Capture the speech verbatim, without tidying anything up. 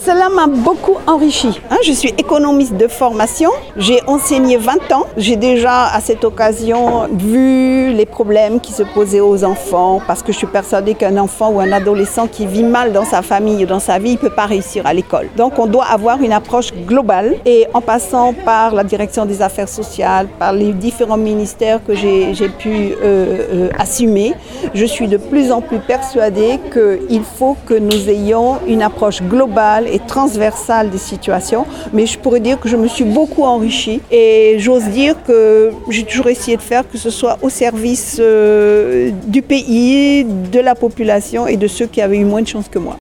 Cela m'a beaucoup enrichi. Hein, je suis économiste de formation, j'ai enseigné vingt ans. J'ai déjà à cette occasion vu les problèmes qui se posaient aux enfants parce que je suis persuadée qu'un enfant ou un adolescent qui vit mal dans sa famille ou dans sa vie, il ne peut pas réussir à l'école. Donc on doit avoir une approche globale et en passant par la direction des affaires sociales, par les différents ministères que j'ai, j'ai pu euh, euh, assumer, je suis de plus en plus persuadée qu'il faut que nous ayons une approche globale et transversale des situations, mais je pourrais dire que je me suis beaucoup enrichie et j'ose dire que j'ai toujours essayé de faire que ce soit au service euh, du pays, de la population et de ceux qui avaient eu moins de chance que moi.